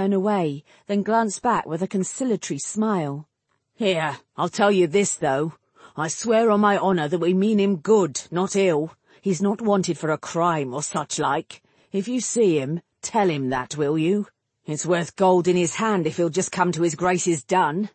turn away, then glanced back with a conciliatory smile. "Here, I'll tell you this, though. I swear on my honour that we mean him good, not ill. He's not wanted for a crime or such like. If you see him, tell him that, will you? It's worth gold in his hand if he'll just come to his grace's done."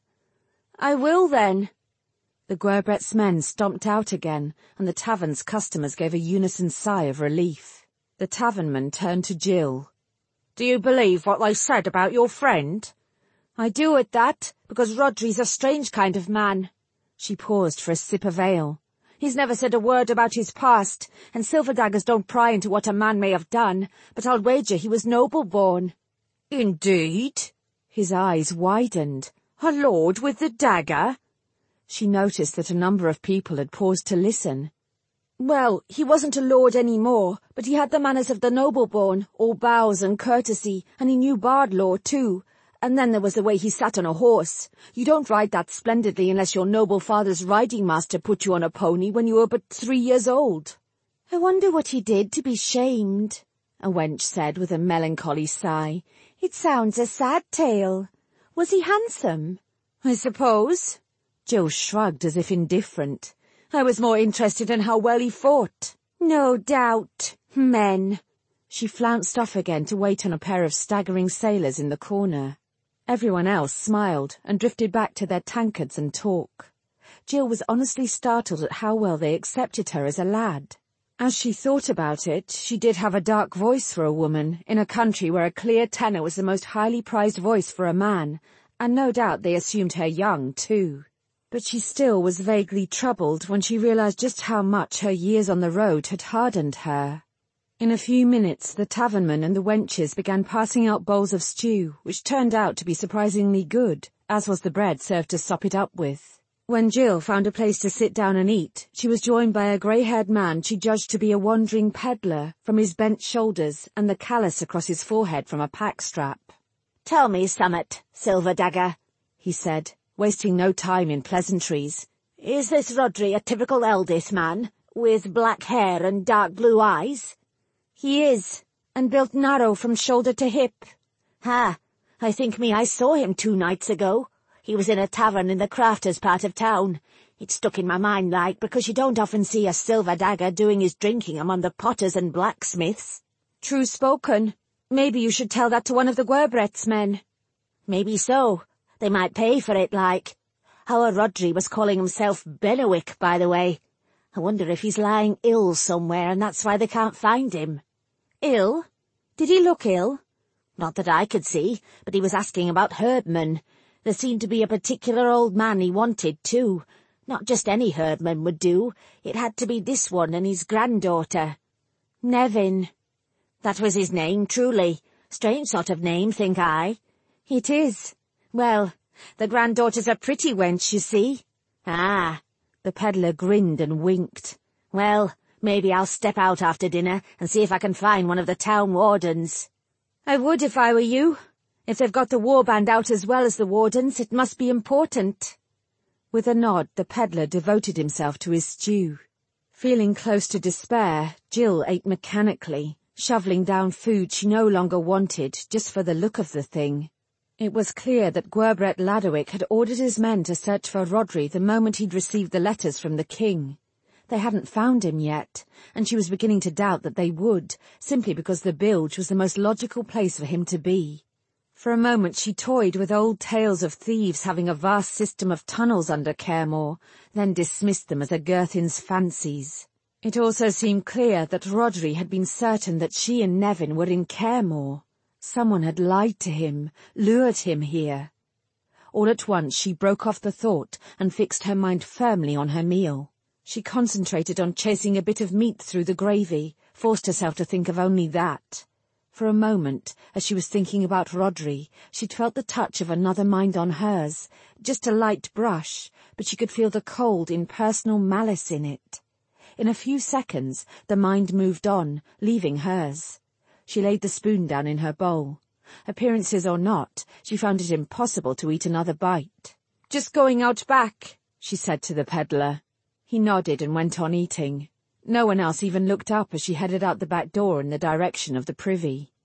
"I will, then." The Gwerbrett's men stomped out again, and the tavern's customers gave a unison sigh of relief. The tavernman turned to Jill. "Do you believe what they said about your friend?" "I do at that, because Rhodri's a strange kind of man." She paused for a sip of ale. "He's never said a word about his past, and Silverdaggers don't pry into what a man may have done, but I'll wager he was noble-born." "Indeed?" His eyes widened. "A lord with the dagger?" She noticed that a number of people had paused to listen. "Well, he wasn't a lord any more, but he had the manners of the noble-born, all bows and courtesy, and he knew bard law too. And then there was the way he sat on a horse. You don't ride that splendidly unless your noble father's riding master put you on a pony when you were but 3 years old." "I wonder what he did to be shamed," a wench said with a melancholy sigh. "It sounds a sad tale. Was he handsome?" "I suppose." Jill shrugged as if indifferent. "I was more interested in how well he fought." "No doubt. Men." She flounced off again to wait on a pair of staggering sailors in the corner. Everyone else smiled and drifted back to their tankards and talk. Jill was honestly startled at how well they accepted her as a lad. As she thought about it, she did have a dark voice for a woman, in a country where a clear tenor was the most highly prized voice for a man, and no doubt they assumed her young, too. But she still was vaguely troubled when she realized just how much her years on the road had hardened her. In a few minutes, the tavernman and the wenches began passing out bowls of stew, which turned out to be surprisingly good, as was the bread served to sop it up with. When Jill found a place to sit down and eat, she was joined by a grey-haired man she judged to be a wandering peddler, from his bent shoulders and the callus across his forehead from a pack-strap. "Tell me summat, Silverdagger," he said, wasting no time in pleasantries. "Is this Rhodri a typical eldest man, with black hair and dark blue eyes?" "He is, and built narrow from shoulder to hip." "Ha! I think me I saw him 2 nights ago. He was in a tavern in the crafters' part of town. It stuck in my mind like, because you don't often see a Silverdagger doing his drinking among the potters and blacksmiths." "True spoken. Maybe you should tell that to one of the Gwerbrett's men." "Maybe so. They might pay for it, like. Our Rhodri was calling himself Bennewick, by the way. I wonder if he's lying ill somewhere, and that's why they can't find him." "Ill? Did he look ill?" "Not that I could see, but he was asking about herdmen. There seemed to be a particular old man he wanted, too. Not just any herdman would do. It had to be this one and his granddaughter." "Nevin." "That was his name, truly. Strange sort of name, think I." "It is. Well, the granddaughter's a pretty wench, you see." "Ah." The peddler grinned and winked. "Well, maybe I'll step out after dinner and see if I can find one of the town wardens." "I would if I were you. If they've got the warband out as well as the wardens, it must be important." With a nod, the peddler devoted himself to his stew. Feeling close to despair, Jill ate mechanically, shoveling down food she no longer wanted just for the look of the thing. It was clear that Gwerbrett Ladderwick had ordered his men to search for Rhodri the moment he'd received the letters from the king. They hadn't found him yet, and she was beginning to doubt that they would, simply because the bilge was the most logical place for him to be. For a moment she toyed with old tales of thieves having a vast system of tunnels under Kaer then dismissed them as a Gurthin's fancies. It also seemed clear that Rhodri had been certain that she and Nevin were in Kaer. Someone had lied to him, lured him here. All at once she broke off the thought and fixed her mind firmly on her meal. She concentrated on chasing a bit of meat through the gravy, forced herself to think of only that. For a moment, as she was thinking about Rhodri, she'd felt the touch of another mind on hers, just a light brush, but she could feel the cold, impersonal malice in it. In a few seconds, the mind moved on, leaving hers. She laid the spoon down in her bowl. Appearances or not, she found it impossible to eat another bite. "Just going out back," she said to the peddler. He nodded and went on eating. No one else even looked up as she headed out the back door in the direction of the privy.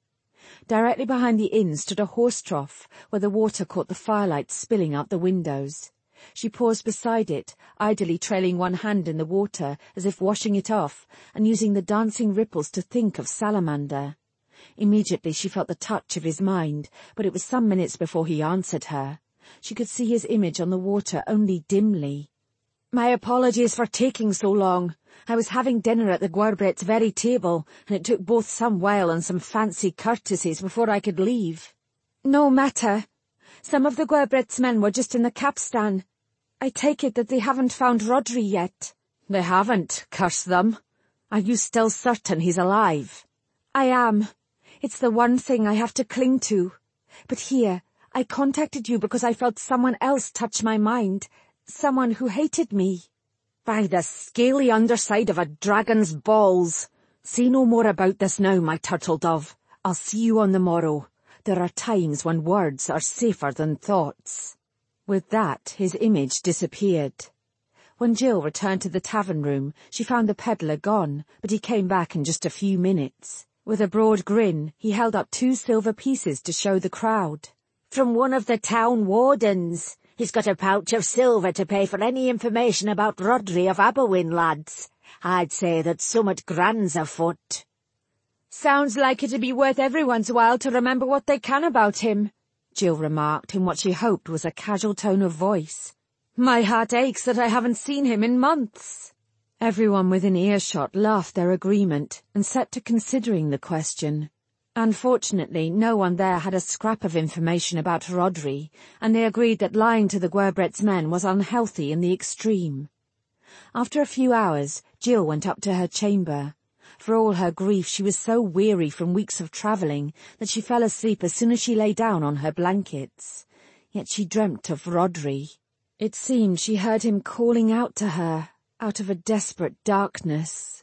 Directly behind the inn stood a horse trough, where the water caught the firelight spilling out the windows. She paused beside it, idly trailing one hand in the water as if washing it off, and using the dancing ripples to think of Salamander. Immediately she felt the touch of his mind, but it was some minutes before he answered her. She could see his image on the water only dimly. "My apologies for taking so long. I was having dinner at the Gwerbrett's very table, and it took both some while and some fancy courtesies before I could leave." "No matter. Some of the Gwerbrett's men were just in the capstan. I take it that they haven't found Rhodri yet." "They haven't, curse them. Are you still certain he's alive?" "I am. It's the one thing I have to cling to. But here, I contacted you because I felt someone else touch my mind, someone who hated me." "By the scaly underside of a dragon's balls! Say no more about this now, my turtle dove. I'll see you on the morrow. There are times when words are safer than thoughts." With that, his image disappeared. When Jill returned to the tavern room, she found the peddler gone, but he came back in just a few minutes. With a broad grin, he held up 2 silver pieces to show the crowd. "From one of the town wardens. He's got a pouch of silver to pay for any information about Rhodri of Aberwyn, lads. I'd say that summit grand's afoot." "Sounds like it'd be worth everyone's while to remember what they can about him," Jill remarked in what she hoped was a casual tone of voice. "My heart aches that I haven't seen him in months." Everyone within earshot laughed their agreement and set to considering the question. Unfortunately, no one there had a scrap of information about Rhodri, and they agreed that lying to the Gwerbrett's men was unhealthy in the extreme. After a few hours, Jill went up to her chamber. For all her grief, she was so weary from weeks of travelling that she fell asleep as soon as she lay down on her blankets. Yet she dreamt of Rhodri. It seemed she heard him calling out to her, out of a desperate darkness.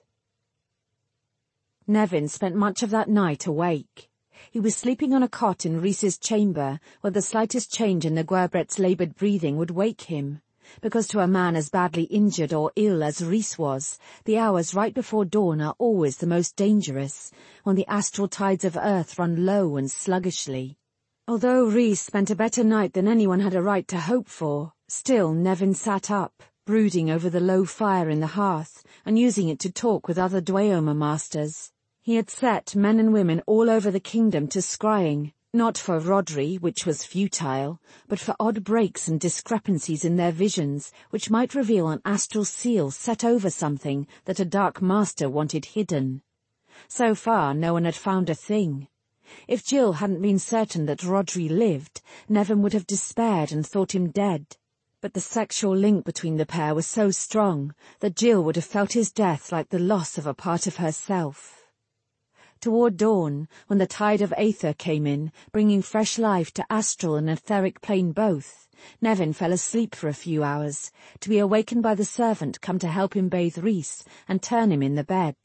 Nevin spent much of that night awake. He was sleeping on a cot in Rhys's chamber, where the slightest change in the Gwerbrett's laboured breathing would wake him, because to a man as badly injured or ill as Rhys was, the hours right before dawn are always the most dangerous, when the astral tides of earth run low and sluggishly. Although Rhys spent a better night than anyone had a right to hope for, still Nevin sat up, brooding over the low fire in the hearth, and using it to talk with other Dweomer masters. He had set men and women all over the kingdom to scrying, not for Rhodri, which was futile, but for odd breaks and discrepancies in their visions, which might reveal an astral seal set over something that a dark master wanted hidden. So far, no one had found a thing. If Jill hadn't been certain that Rhodri lived, Nevin would have despaired and thought him dead. But the sexual link between the pair was so strong that Jill would have felt his death like the loss of a part of herself. Toward dawn, when the tide of Aether came in, bringing fresh life to astral and etheric plane both, Nevin fell asleep for a few hours, to be awakened by the servant come to help him bathe Rhys and turn him in the bed.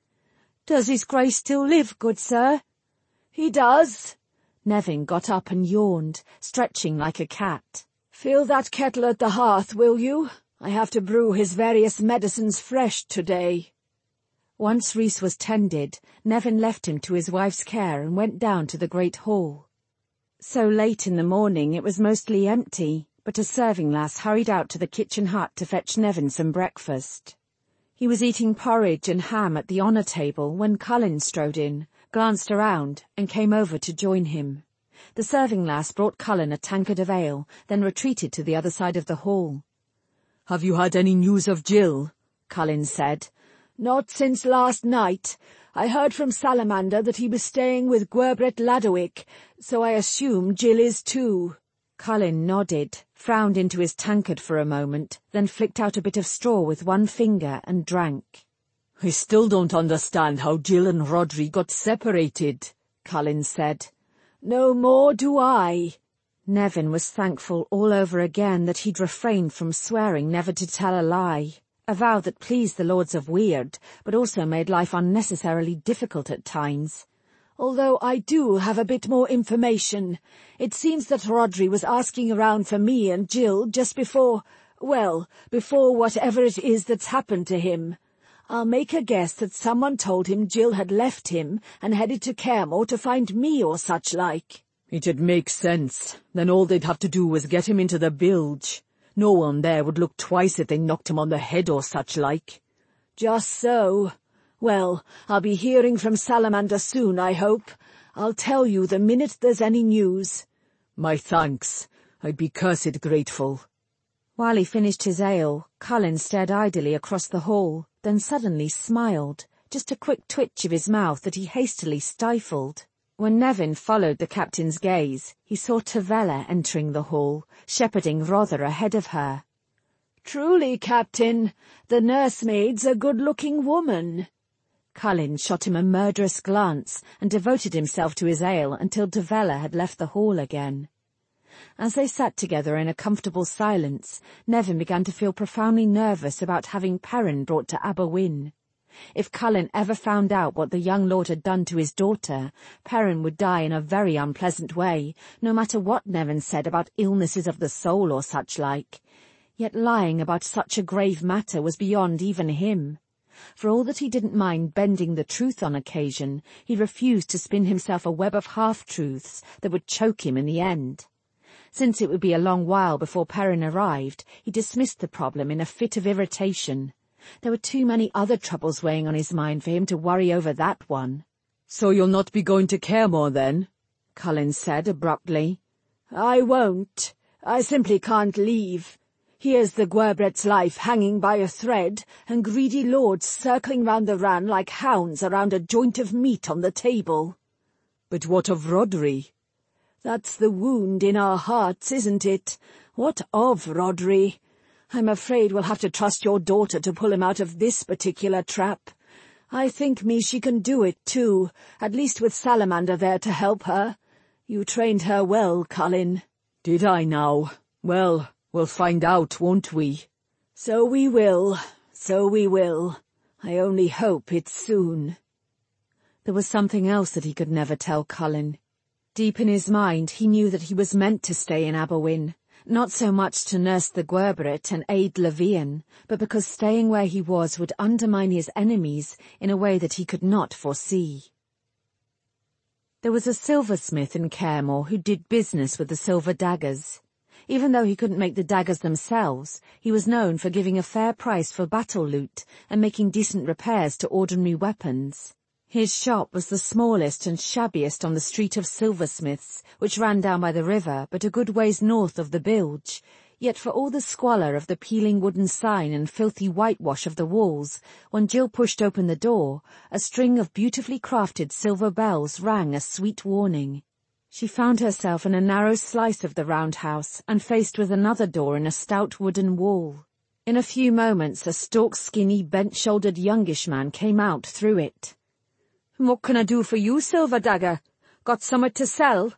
"Does his grace still live, good sir?" "He does." Nevin got up and yawned, stretching like a cat. "Fill that kettle at the hearth, will you? I have to brew his various medicines fresh today." Once Rhys was tended, Nevin left him to his wife's care and went down to the great hall. So late in the morning it was mostly empty, but a serving lass hurried out to the kitchen hut to fetch Nevin some breakfast. He was eating porridge and ham at the honour table when Cullen strode in, glanced around, and came over to join him. The serving lass brought Cullen a tankard of ale, then retreated to the other side of the hall. "Have you had any news of Jill?" Cullen said. "Not since last night. I heard from Salamander that he was staying with Gwerbrett Ladowick, so I assume Jill is too." Cullen nodded, frowned into his tankard for a moment, then flicked out a bit of straw with one finger and drank. "I still don't understand how Jill and Rhodri got separated," Cullen said. "No more do I." Nevin was thankful all over again that he'd refrained from swearing never to tell a lie, a vow that pleased the Lords of Weird, but also made life unnecessarily difficult at times. "Although I do have a bit more information. It seems that Rhodri was asking around for me and Jill just before whatever it is that's happened to him. I'll make a guess that someone told him Jill had left him and headed to Caremore to find me or such like. It'd make sense. Then all they'd have to do was get him into the bilge. No one there would look twice if they knocked him on the head or such like. Just so. Well, I'll be hearing from Salamander soon, I hope. I'll tell you the minute there's any news. My thanks. I'd be cursed grateful. While he finished his ale, Cullen stared idly across the hall, then suddenly smiled, just a quick twitch of his mouth that he hastily stifled. When Nevin followed the captain's gaze, he saw Tavella entering the hall, shepherding Rother ahead of her. Truly, Captain, the nursemaid's a good-looking woman. Cullen shot him a murderous glance and devoted himself to his ale until Tavella had left the hall again. As they sat together in a comfortable silence, Nevin began to feel profoundly nervous about having Perrin brought to Aberwyn. If Cullen ever found out what the young lord had done to his daughter, Perrin would die in a very unpleasant way, no matter what Nevin said about illnesses of the soul or such like. Yet lying about such a grave matter was beyond even him. For all that he didn't mind bending the truth on occasion, he refused to spin himself a web of half-truths that would choke him in the end. Since it would be a long while before Perrin arrived, he dismissed the problem in a fit of irritation. There were too many other troubles weighing on his mind for him to worry over that one. So you'll not be going to Caremore then? Cullen said abruptly. I won't. I simply can't leave. Here's the Gwerbrett's life hanging by a thread, and greedy lords circling round the Ran like hounds around a joint of meat on the table. But what of Rhodri? That's the wound in our hearts, isn't it? What of Rhodri? I'm afraid we'll have to trust your daughter to pull him out of this particular trap. I think she can do it too, at least with Salamander there to help her. You trained her well, Cullen. Did I now? Well, we'll find out, won't we? So we will. I only hope it's soon. There was something else that he could never tell Cullen. Deep in his mind he knew that he was meant to stay in Aberwyn, not so much to nurse the Gwerberet and aid Levian, but because staying where he was would undermine his enemies in a way that he could not foresee. There was a silversmith in Caremore who did business with the silver daggers. Even though he couldn't make the daggers themselves, he was known for giving a fair price for battle loot and making decent repairs to ordinary weapons. His shop was the smallest and shabbiest on the street of silversmiths, which ran down by the river but a good ways north of the bilge. Yet for all the squalor of the peeling wooden sign and filthy whitewash of the walls, when Jill pushed open the door, a string of beautifully crafted silver bells rang a sweet warning. She found herself in a narrow slice of the roundhouse and faced with another door in a stout wooden wall. In a few moments a stalk skinny, bent-shouldered youngish man came out through it. What can I do for you, Silver Dagger? Got summat to sell?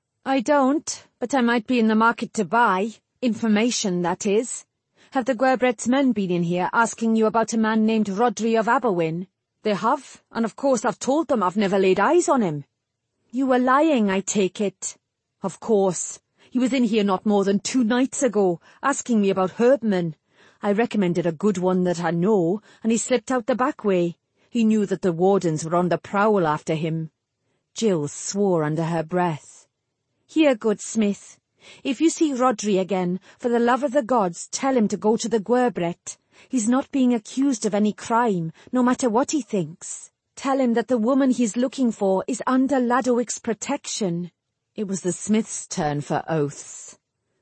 I don't, but I might be in the market to buy. Information, that is. Have the Gwerbrett's men been in here asking you about a man named Rhodri of Aberwyn? They have, and of course I've told them I've never laid eyes on him. You were lying, I take it. Of course. He was in here not more than 2 nights ago, asking me about Herbman. I recommended a good one that I know, and he slipped out the back way. He knew that the wardens were on the prowl after him. Jill swore under her breath. Here, good smith, if you see Rhodri again, for the love of the gods, tell him to go to the Gwerbret. He's not being accused of any crime, no matter what he thinks. Tell him that the woman he's looking for is under Ladowic's protection. It was the smith's turn for oaths.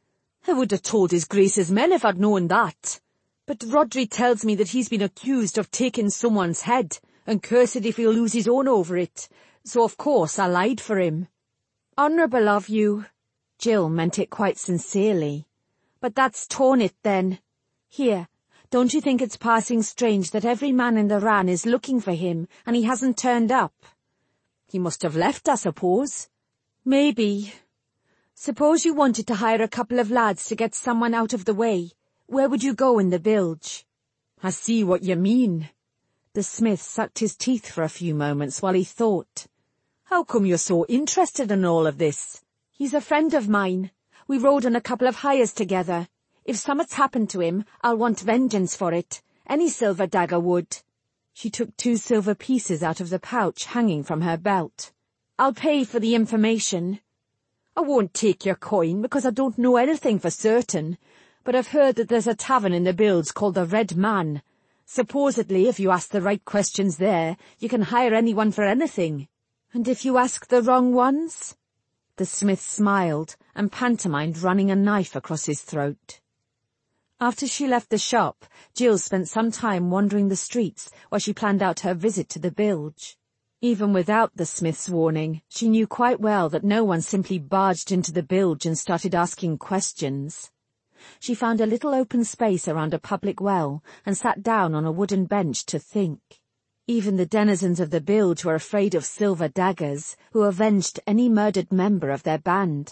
I would have told his grace's men if I'd known that. But Rhodri tells me that he's been accused of taking someone's head, and cursed if he'll lose his own over it, so of course I lied for him. Honourable of you. Jill meant it quite sincerely. But that's torn it then. Here, don't you think it's passing strange that every man in the Ran is looking for him, and he hasn't turned up? He must have left, I suppose. Maybe. Suppose you wanted to hire a couple of lads to get someone out of the way. Where would you go in the bilge? I see what you mean. The smith sucked his teeth for a few moments while he thought. How come you're so interested in all of this? He's a friend of mine. We rode on a couple of hires together. If something's happened to him, I'll want vengeance for it. Any Silver Dagger would. She took 2 silver pieces out of the pouch hanging from her belt. "I'll pay for the information. I won't take your coin because I don't know anything for certain, but I've heard that there's a tavern in the Bilge called the Red Man. Supposedly, if you ask the right questions there, you can hire anyone for anything. And if you ask the wrong ones?" The smith smiled and pantomimed running a knife across his throat. After she left the shop, Jill spent some time wandering the streets while she planned out her visit to the Bilge. Even without the smith's warning, she knew quite well that no one simply barged into the Bilge and started asking questions. She found a little open space around a public well and sat down on a wooden bench to think. Even the denizens of the Bilge were afraid of silver daggers, who avenged any murdered member of their band.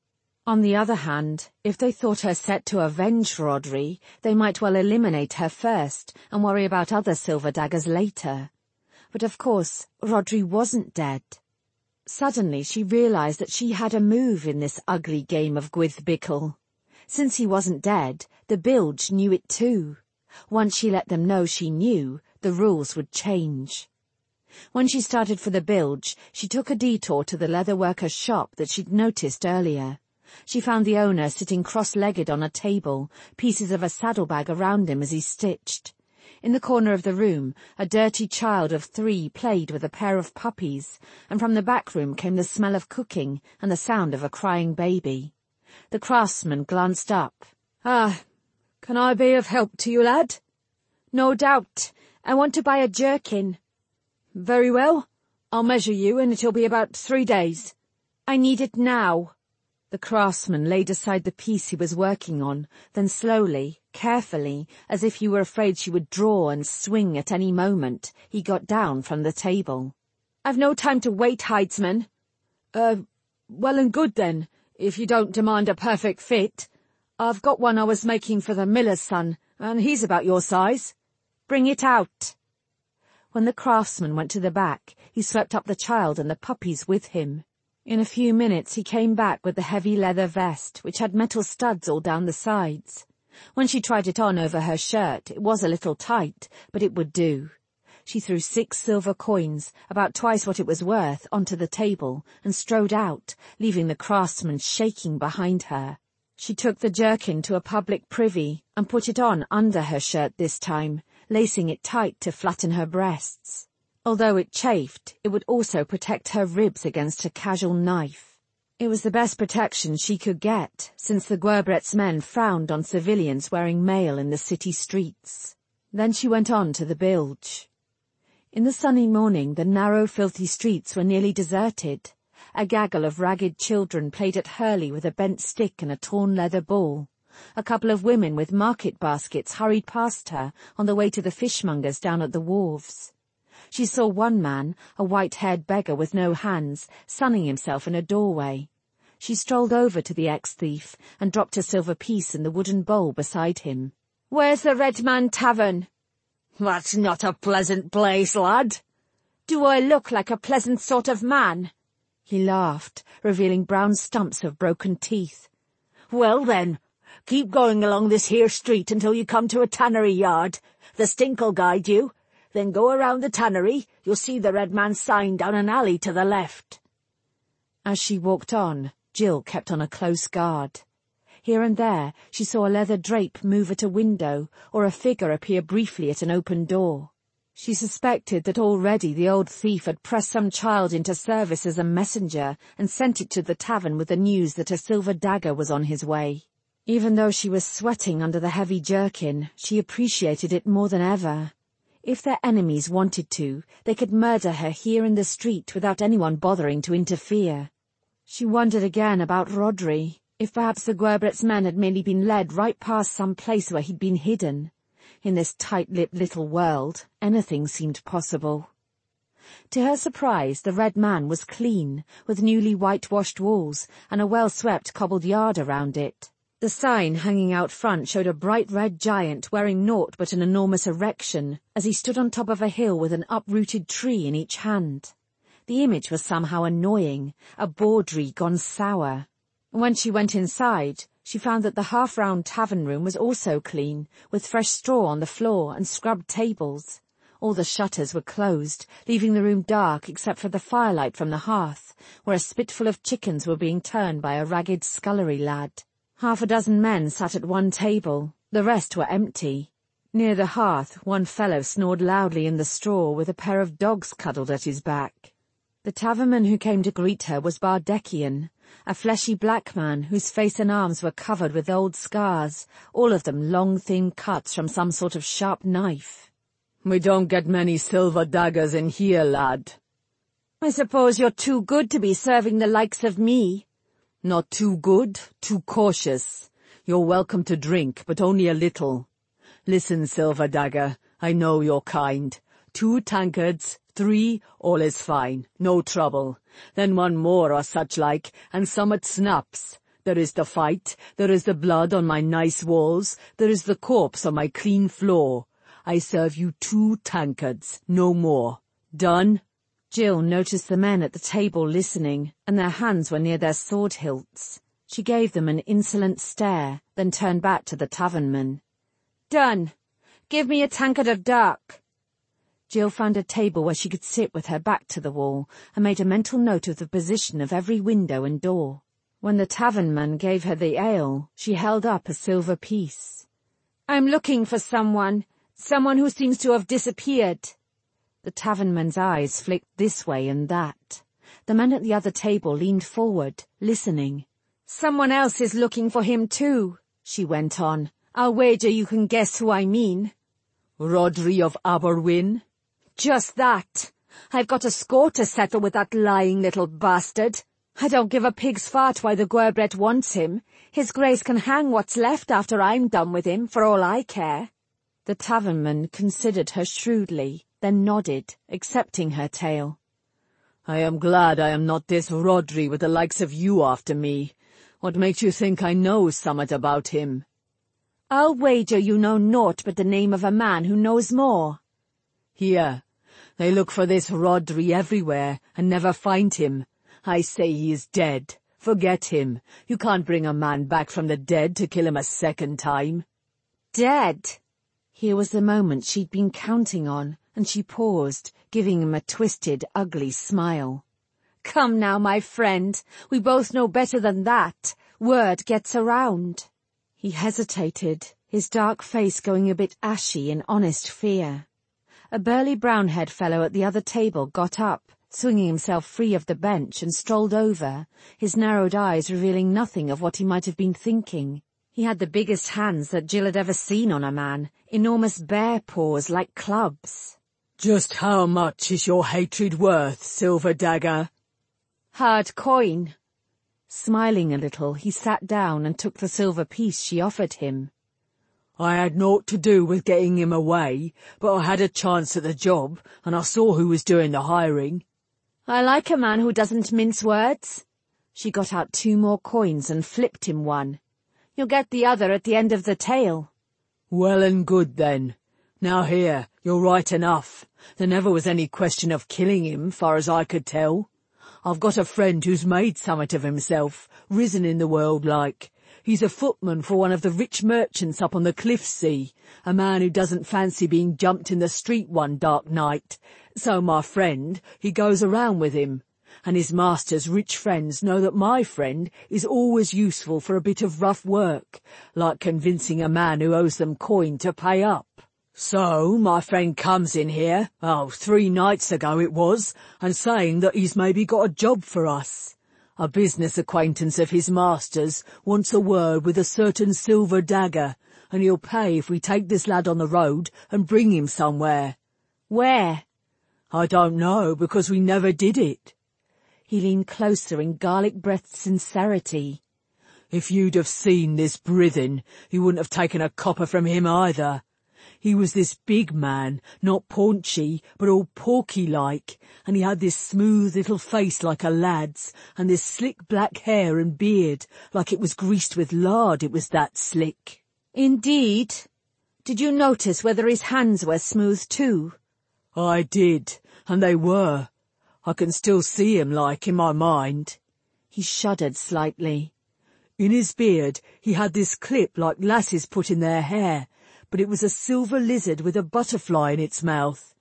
On the other hand, if they thought her set to avenge Rhodri, they might well eliminate her first and worry about other silver daggers later. But of course, Rhodri wasn't dead. Suddenly she realized that she had a move in this ugly game of Gwythbickle. Since he wasn't dead, the Bilge knew it too. Once she let them know she knew, the rules would change. When she started for the Bilge, she took a detour to the leatherworker's shop that she'd noticed earlier. She found the owner sitting cross-legged on a table, pieces of a saddlebag around him as he stitched. In the corner of the room, a dirty child of 3 played with a pair of puppies, and from the back room came the smell of cooking and the sound of a crying baby. The craftsman glanced up. "Ah, can I be of help to you, lad?" "No doubt. I want to buy a jerkin." "Very well. I'll measure you and it'll be about 3 days. "I need it now." The craftsman laid aside the piece he was working on, then slowly, carefully, as if he were afraid she would draw and swing at any moment, he got down from the table. "I've no time to wait, hidesman." Well and good then, if you don't demand a perfect fit. I've got one I was making for the miller's son, and he's about your size." "Bring it out." When the craftsman went to the back, he swept up the child and the puppies with him. In a few minutes he came back with the heavy leather vest, which had metal studs all down the sides. When she tried it on over her shirt, it was a little tight, but it would do. She threw 6 silver coins, about twice what it was worth, onto the table, and strode out, leaving the craftsman shaking behind her. She took the jerkin to a public privy, and put it on under her shirt this time, lacing it tight to flatten her breasts. Although it chafed, it would also protect her ribs against a casual knife. It was the best protection she could get, since the Gwerbrett's men frowned on civilians wearing mail in the city streets. Then she went on to the Bilge. In the sunny morning, the narrow, filthy streets were nearly deserted. A gaggle of ragged children played at hurley with a bent stick and a torn leather ball. A couple of women with market baskets hurried past her on the way to the fishmongers down at the wharves. She saw one man, a white-haired beggar with no hands, sunning himself in a doorway. She strolled over to the ex-thief and dropped a silver piece in the wooden bowl beside him. "Where's the Red Man Tavern?" "That's not a pleasant place, lad." "Do I look like a pleasant sort of man?" He laughed, revealing brown stumps of broken teeth. "Well then, keep going along this here street until you come to a tannery yard. The stink'll guide you. Then go around the tannery, you'll see the Red Man's sign down an alley to the left." As she walked on, Jill kept on a close guard. Here and there she saw a leather drape move at a window, or a figure appear briefly at an open door. She suspected that already the old thief had pressed some child into service as a messenger and sent it to the tavern with the news that a silver dagger was on his way. Even though she was sweating under the heavy jerkin, she appreciated it more than ever. If their enemies wanted to, they could murder her here in the street without anyone bothering to interfere. She wondered again about Rhodri, if perhaps the Gwerbrett's men had merely been led right past some place where he'd been hidden. In this tight-lipped little world, anything seemed possible. To her surprise, the Red Man was clean, with newly whitewashed walls and a well-swept cobbled yard around it. The sign hanging out front showed a bright red giant wearing naught but an enormous erection, as he stood on top of a hill with an uprooted tree in each hand. The image was somehow annoying, a bawdry gone sour. When she went inside, she found that the half-round tavern room was also clean, with fresh straw on the floor and scrubbed tables. All the shutters were closed, leaving the room dark except for the firelight from the hearth, where a spitful of chickens were being turned by a ragged scullery lad. 6 men sat at one table, the rest were empty. Near the hearth, one fellow snored loudly in the straw with a pair of dogs cuddled at his back. The tavernman who came to greet her was Bardekian, a fleshy black man whose face and arms were covered with old scars, all of them long thin cuts from some sort of sharp knife. "We don't get many silver daggers in here, lad." "I suppose you're too good to be serving the likes of me." "Not too good, too cautious. You're welcome to drink, but only a little. Listen, Silver Dagger, I know you're kind. 2 tankards, 3, all is fine, no trouble. Then 1 more or such like, and summat snaps. There is the fight, there is the blood on my nice walls, there is the corpse on my clean floor. I serve you 2 tankards, no more. Done?" Jill noticed the men at the table listening, and their hands were near their sword hilts. She gave them an insolent stare, then turned back to the tavernman. "Done. Give me a tankard of dark." Jill found a table where she could sit with her back to the wall, and made a mental note of the position of every window and door. When the tavernman gave her the ale, she held up a silver piece. "I'm looking for someone who seems to have disappeared." The tavernman's eyes flicked this way and that. The men at the other table leaned forward, listening. "Someone else is looking for him too," she went on. "I'll wager you can guess who I mean." "Rhodri of Aberwyn?" "Just that. I've got a score to settle with that lying little bastard. I don't give a pig's fart why the Gwerbret wants him. His Grace can hang what's left after I'm done with him, for all I care." The tavernman considered her shrewdly, then nodded, accepting her tale. "I am glad I am not this Rhodri with the likes of you after me. What makes you think I know summat about him?" "I'll wager you know naught but the name of a man who knows more." "Here, they look for this Rhodri everywhere and never find him. I say he is dead. Forget him. You can't bring a man back from the dead to kill him a second time." "Dead?" Here was the moment she'd been counting on, and she paused, giving him a twisted, ugly smile. "Come now, my friend. We both know better than that. Word gets around." He hesitated, his dark face going a bit ashy in honest fear. A burly brown-haired fellow at the other table got up, swinging himself free of the bench, and strolled over, his narrowed eyes revealing nothing of what he might have been thinking. He had the biggest hands that Jill had ever seen on a man, enormous bear paws like clubs. "Just how much is your hatred worth, Silver Dagger?" "Hard coin." Smiling a little, he sat down and took the silver piece she offered him. "I had naught to do with getting him away, but I had a chance at the job, and I saw who was doing the hiring." "I like a man who doesn't mince words." She got out 2 more coins and flipped him one. "You'll get the other at the end of the tale." "Well and good then. Now here, you're right enough. There never was any question of killing him, far as I could tell. I've got a friend who's made summat of himself, risen in the world like. He's a footman for one of the rich merchants up on the cliffs, see, a man who doesn't fancy being jumped in the street one dark night. So my friend, he goes around with him. And his master's rich friends know that my friend is always useful for a bit of rough work, like convincing a man who owes them coin to pay up. So my friend comes in here, 3 nights ago it was, and saying that he's maybe got a job for us. A business acquaintance of his master's wants a word with a certain Silver Dagger, and he'll pay if we take this lad on the road and bring him somewhere." "Where?" "I don't know, because we never did it." He leaned closer in garlic-breathed sincerity. "If you'd have seen this Brithen, you wouldn't have taken a copper from him either. He was this big man, not paunchy, but all porky-like, and he had this smooth little face like a lad's, and this slick black hair and beard, like it was greased with lard, it was that slick." "Indeed? Did you notice whether his hands were smooth too?" "I did, and they were. I can still see him like in my mind." He shuddered slightly. "In his beard he had this clip like lasses put in their hair, but it was a silver lizard with a butterfly in its mouth.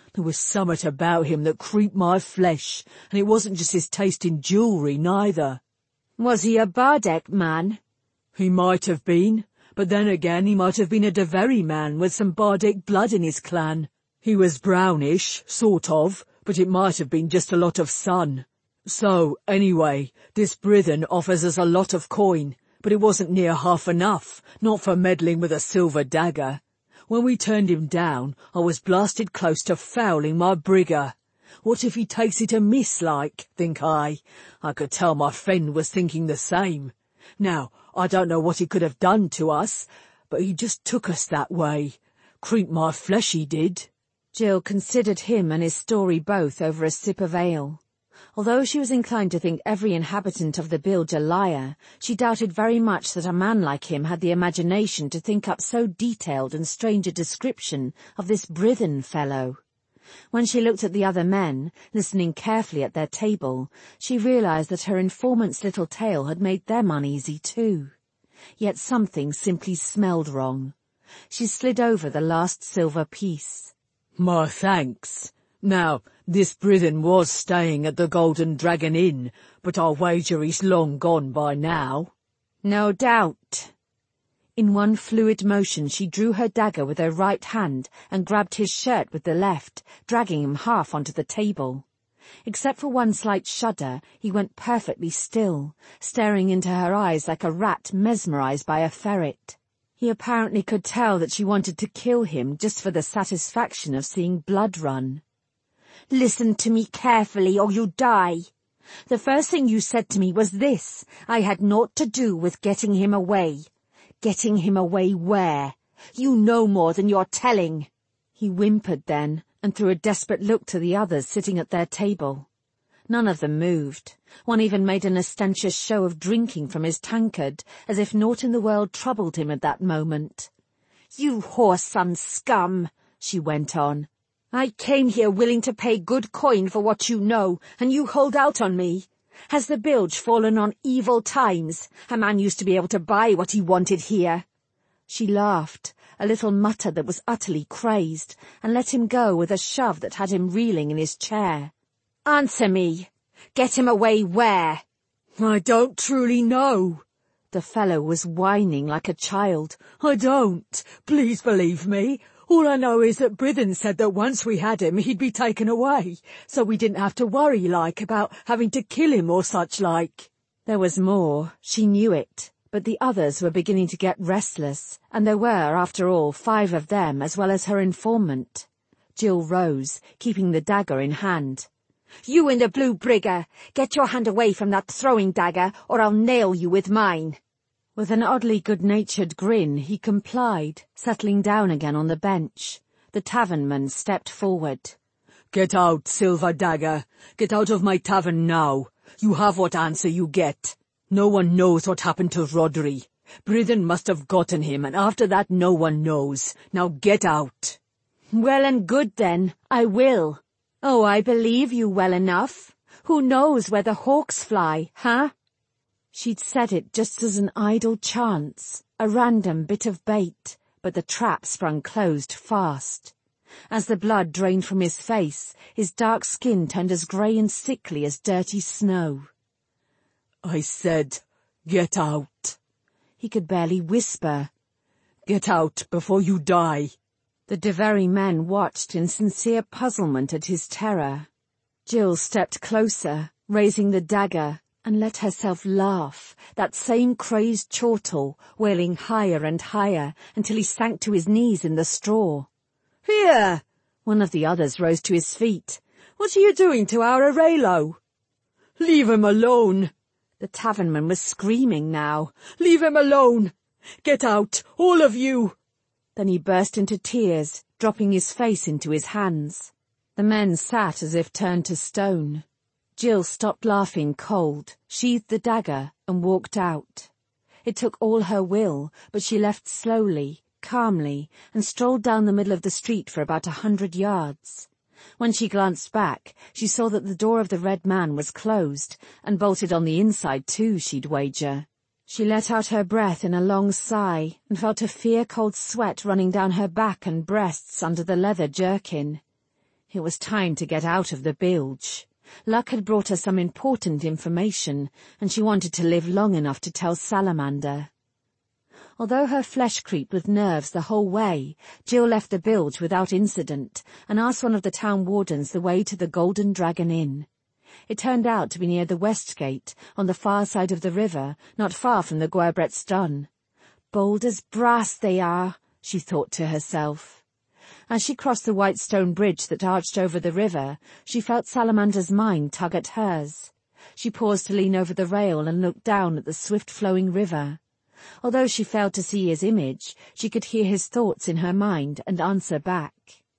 There was summat about him that creeped my flesh, and it wasn't just his taste in jewellery, neither. Was he a Bardek man? He might have been, but then again he might have been a Deverry man with some Bardek blood in his clan. He was brownish, sort of, but it might have been just a lot of sun. So, anyway, this Brithen offers us a lot of coin, but it wasn't near half enough, not for meddling with a silver dagger. When we turned him down, I was blasted close to fouling my brigger. What if he takes it amiss, like, think I? I could tell my friend was thinking the same. Now, I don't know what he could have done to us, but he just took us that way. Creeped my flesh, he did. Jill considered him and his story both over a sip of ale. Although she was inclined to think every inhabitant of the bilge a liar, she doubted very much that a man like him had the imagination to think up so detailed and strange a description of this Brithen fellow. When she looked at the other men, listening carefully at their table, she realized that her informant's little tale had made them uneasy too. Yet something simply smelled wrong. She slid over the last silver piece. My thanks. Now, this Brithen was staying at the Golden Dragon Inn, but I'll wager he's long gone by now. No doubt. In one fluid motion she drew her dagger with her right hand and grabbed his shirt with the left, dragging him half onto the table. Except for one slight shudder, he went perfectly still, staring into her eyes like a rat mesmerized by a ferret. He apparently could tell that she wanted to kill him just for the satisfaction of seeing blood run. Listen to me carefully or you die. The first thing you said to me was this: I had naught to do with getting him away. Getting him away where? You know more than you're telling. He whimpered then, and threw a desperate look to the others sitting at their table. None of them moved. One even made an ostentatious show of drinking from his tankard, as if naught in the world troubled him at that moment. You whoreson scum, she went on. I came here willing to pay good coin for what you know, and you hold out on me. Has the bilge fallen on evil times? A man used to be able to buy what he wanted here. She laughed, a little mutter that was utterly crazed, and let him go with a shove that had him reeling in his chair. Answer me. Get him away where? I don't truly know. The fellow was whining like a child. I don't. Please believe me. All I know is that Brithen said that once we had him, he'd be taken away, so we didn't have to worry, like, about having to kill him or such like. There was more, she knew it, but the others were beginning to get restless, and there were, after all, 5 of them as well as her informant. Jill rose, keeping the dagger in hand. You in the blue brigger, get your hand away from that throwing dagger, or I'll nail you with mine. With an oddly good-natured grin, he complied, settling down again on the bench. The tavernman stepped forward. Get out, silver dagger. Get out of my tavern now. You have what answer you get. No one knows what happened to Rhodri. Brithen must have gotten him, and after that no one knows. Now get out. Well and good then, I will. Oh, I believe you well enough. Who knows where the hawks fly, huh? She'd said it just as an idle chance, a random bit of bait, but the trap sprung closed fast. As the blood drained from his face, his dark skin turned as grey and sickly as dirty snow. I said, get out. He could barely whisper. Get out before you die. The Deverry men watched in sincere puzzlement at his terror. Jill stepped closer, raising the dagger, and let herself laugh, that same crazed chortle, wailing higher and higher, until he sank to his knees in the straw. Here! One of the others rose to his feet. What are you doing to our Arelo? Leave him alone! The tavernman was screaming now. Leave him alone! Get out, all of you! Then he burst into tears, dropping his face into his hands. The men sat as if turned to stone. Jill stopped laughing cold, sheathed the dagger, and walked out. It took all her will, but she left slowly, calmly, and strolled down the middle of the street for about 100 yards. When she glanced back, she saw that the door of the Red Man was closed, and bolted on the inside too, she'd wager. She let out her breath in a long sigh, and felt a fear-cold sweat running down her back and breasts under the leather jerkin. It was time to get out of the bilge. Luck had brought her some important information, and she wanted to live long enough to tell Salamander. Although her flesh creaked with nerves the whole way, Jill left the bilge without incident and asked one of the town wardens the way to the Golden Dragon Inn. It turned out to be near the west gate, on the far side of the river, not far from the Gwerbrett's Dun. Bold as brass they are, she thought to herself. As she crossed the white stone bridge that arched over the river, she felt Salamander's mind tug at hers. She paused to lean over the rail and look down at the swift-flowing river. Although she failed to see his image, she could hear his thoughts in her mind and answer back.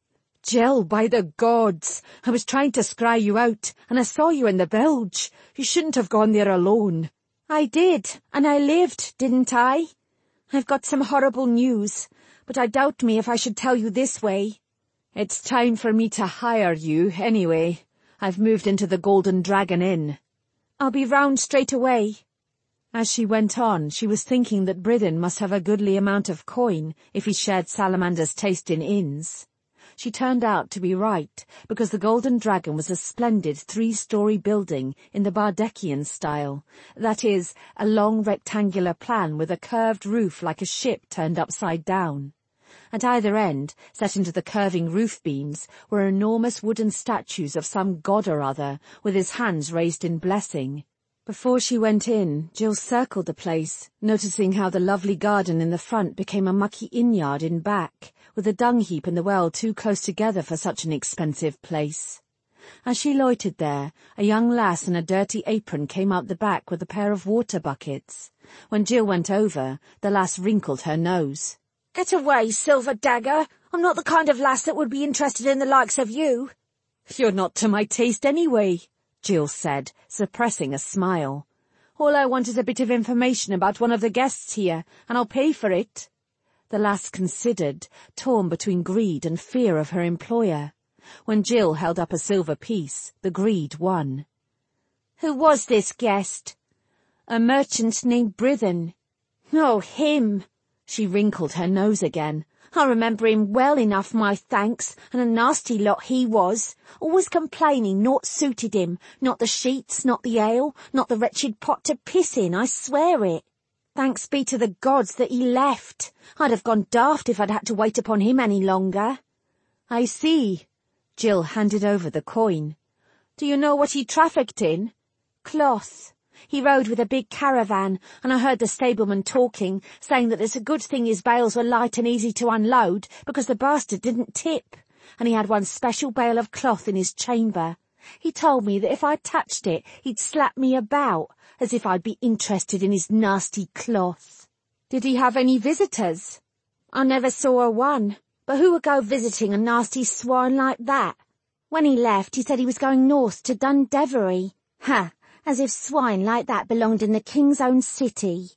"Jill, by the gods! I was trying to scry you out, and I saw you in the bilge. You shouldn't have gone there alone." "I did, and I lived, didn't I? I've got some horrible news, but I doubt me if I should tell you this way." "It's time for me to hire you, anyway. I've moved into the Golden Dragon Inn." "I'll be round straight away." As she went on, she was thinking that Brythen must have a goodly amount of coin if he shared Salamander's taste in inns. She turned out to be right, because the Golden Dragon was a splendid 3-story building in the Bardecian style, that is, a long rectangular plan with a curved roof like a ship turned upside down. At either end, set into the curving roof beams, were enormous wooden statues of some god or other, with his hands raised in blessing. Before she went in, Jill circled the place, noticing how the lovely garden in the front became a mucky inn-yard in back, with the dung heap and the well too close together for such an expensive place. As she loitered there, a young lass in a dirty apron came out the back with a pair of water buckets. When Jill went over, the lass wrinkled her nose. "Get away, Silver Dagger! I'm not the kind of lass that would be interested in the likes of you." "You're not to my taste anyway," Jill said, suppressing a smile. "All I want is a bit of information about one of the guests here, and I'll pay for it." The lass considered, torn between greed and fear of her employer. When Jill held up a silver piece, the greed won. "Who was this guest?" "A merchant named Brythen." "Oh, him!" She wrinkled her nose again. "I remember him well enough, my thanks, and a nasty lot he was. Always complaining naught suited him, not the sheets, not the ale, not the wretched pot to piss in, I swear it. Thanks be to the gods that he left. I'd have gone daft if I'd had to wait upon him any longer." "I see." Jill handed over the coin. "Do you know what he trafficked in?" "Cloth. He rode with a big caravan, and I heard the stableman talking, saying that it's a good thing his bales were light and easy to unload, because the bastard didn't tip, and he had one special bale of cloth in his chamber. He told me that if I touched it, he'd slap me about, as if I'd be interested in his nasty cloth." "Did he have any visitors?" "I never saw a one, but who would go visiting a nasty swine like that? When he left, he said he was going north to Dundevery. Ha! As if swine like that belonged in the king's own city."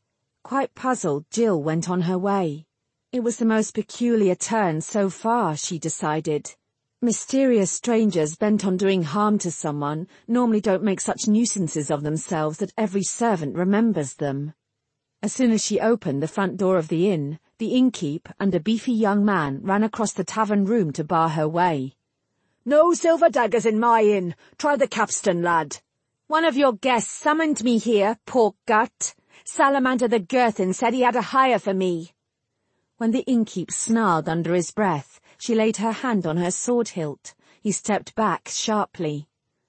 Quite puzzled, Jill went on her way. It was the most peculiar turn so far, she decided. Mysterious strangers bent on doing harm to someone normally don't make such nuisances of themselves that every servant remembers them. As soon as she opened the front door of the inn, the innkeep and a beefy young man ran across the tavern room to bar her way. "No silver daggers in my inn. Try the capstan, lad." "One of your guests summoned me here, pork gut. Salamander the Girthin said he had a hire for me." When the innkeep snarled under his breath, she laid her hand on her sword hilt. He stepped back sharply.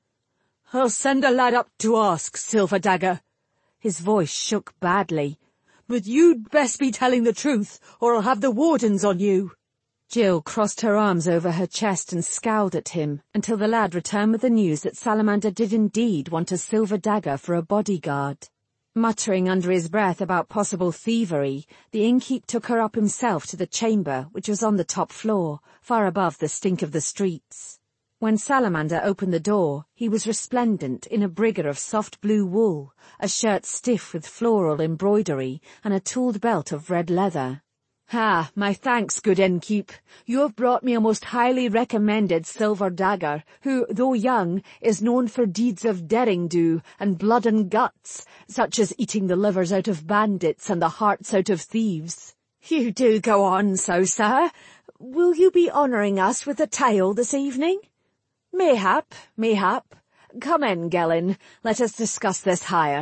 "I'll send a lad up to ask, Silver Dagger." His voice shook badly. "But you'd best be telling the truth, or I'll have the wardens on you." Jill crossed her arms over her chest and scowled at him, until the lad returned with the news that Salamander did indeed want a silver dagger for a bodyguard. Muttering under his breath about possible thievery, the innkeep took her up himself to the chamber, which was on the top floor, far above the stink of the streets. When Salamander opened the door, he was resplendent in a brigger of soft blue wool, a shirt stiff with floral embroidery, and a tooled belt of red leather. "Ah, my thanks, good innkeep. You have brought me a most highly recommended silver dagger, who, though young, is known for deeds of derring-do and blood and guts, such as eating the livers out of bandits and the hearts out of thieves." "You do go on so, sir. Will you be honouring us with a tale this evening? Mayhap. Come in, Gelin. Let us discuss this higher.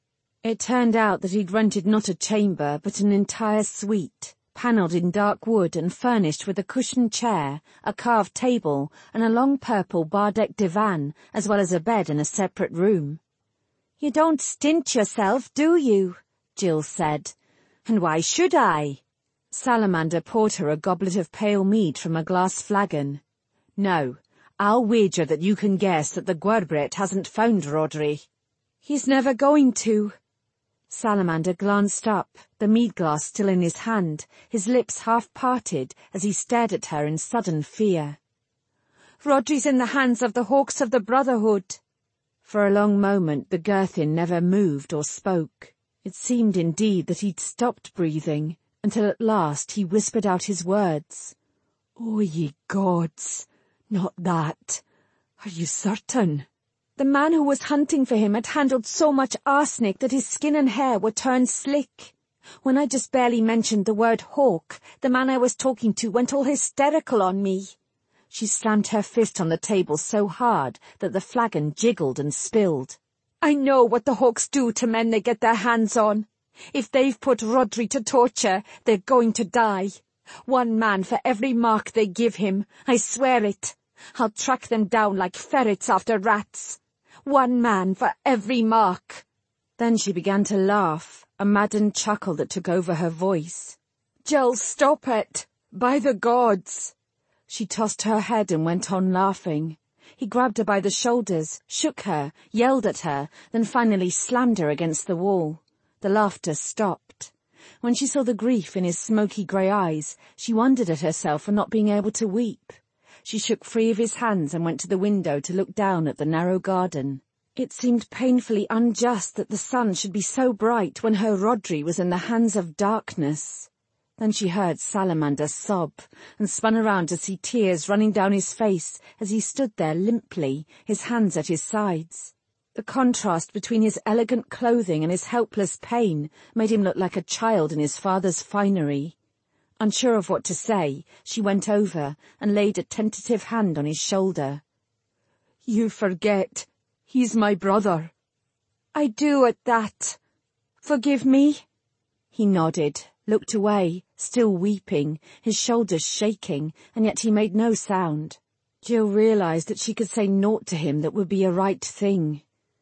It turned out that he'd rented not a chamber, but an entire suite, panelled in dark wood and furnished with a cushioned chair, a carved table, and a long purple bar-deck divan, as well as a bed in a separate room. You don't stint yourself, do you? Jill said. And why should I? Salamander poured her a goblet of pale mead from a glass flagon. No, I'll wager that you can guess that the Gwerbret hasn't found Rhodri. He's never going to. Salamander glanced up, the mead glass still in his hand, his lips half parted as he stared at her in sudden fear. Rhodri's in the hands of the Hawks of the Brotherhood. For a long moment the Gurthin never moved or spoke. It seemed indeed that he'd stopped breathing, until at last he whispered out his words. "Oh, ye gods! Not that. Are you certain?" The man who was hunting for him had handled so much arsenic that his skin and hair were turned slick. When I just barely mentioned the word hawk, the man I was talking to went all hysterical on me. She slammed her fist on the table so hard that the flagon jiggled and spilled. I know what the Hawks do to men they get their hands on. If they've put Rhodri to torture, they're going to die. 1 man for every mark they give him, I swear it. I'll track them down like ferrets after rats. 1 man for every mark. Then she began to laugh, a maddened chuckle that took over her voice. Jill, stop it! By the gods! She tossed her head and went on laughing. He grabbed her by the shoulders, shook her, yelled at her, then finally slammed her against the wall. The laughter stopped. When she saw the grief in his smoky grey eyes, she wondered at herself for not being able to weep. She shook free of his hands and went to the window to look down at the narrow garden. It seemed painfully unjust that the sun should be so bright when her Rhodri was in the hands of darkness. Then she heard Salamander sob, and spun around to see tears running down his face as he stood there limply, his hands at his sides. The contrast between his elegant clothing and his helpless pain made him look like a child in his father's finery. Unsure of what to say, she went over and laid a tentative hand on his shoulder. You forget. He's my brother. I do at that. Forgive me? He nodded, looked away, still weeping, his shoulders shaking, and yet he made no sound. Jill realized that she could say naught to him that would be a right thing.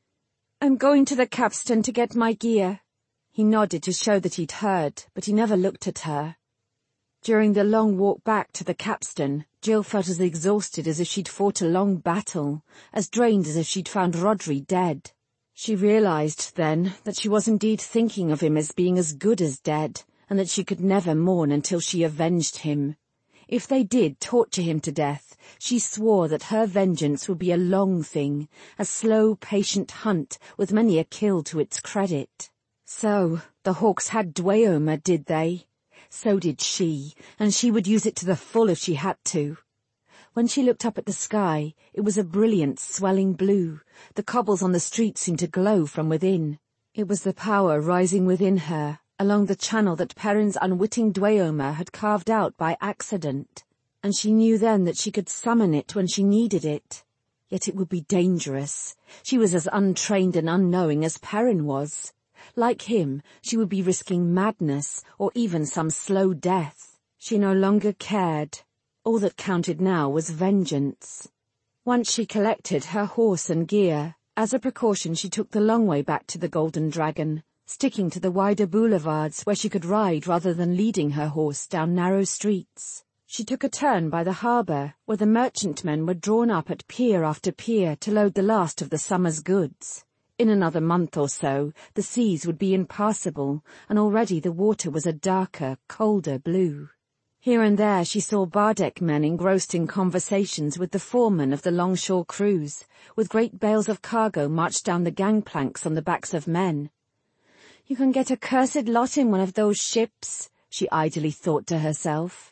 I'm going to the capstan to get my gear. He nodded to show that he'd heard, but he never looked at her. During the long walk back to the capstan, Jill felt as exhausted as if she'd fought a long battle, as drained as if she'd found Rhodri dead. She realized then that she was indeed thinking of him as being as good as dead, and that she could never mourn until she avenged him. If they did torture him to death, she swore that her vengeance would be a long thing, a slow, patient hunt with many a kill to its credit. So, the Hawks had Dweomer, did they? So did she, and she would use it to the full if she had to. When she looked up at the sky, it was a brilliant, swelling blue. The cobbles on the street seemed to glow from within. It was the power rising within her, along the channel that Perrin's unwitting Dweomer had carved out by accident, and she knew then that she could summon it when she needed it. Yet it would be dangerous. She was as untrained and unknowing as Perrin was. Like him, she would be risking madness, or even some slow death. She no longer cared. All that counted now was vengeance. Once she collected her horse and gear, as a precaution she took the long way back to the Golden Dragon, sticking to the wider boulevards where she could ride rather than leading her horse down narrow streets. She took a turn by the harbour, where the merchantmen were drawn up at pier after pier to load the last of the summer's goods. In another month or so, the seas would be impassable, and already the water was a darker, colder blue. Here and there she saw bardeck men engrossed in conversations with the foreman of the longshore crews, with great bales of cargo marched down the gangplanks on the backs of men. "You can get a cursed lot in one of those ships," she idly thought to herself.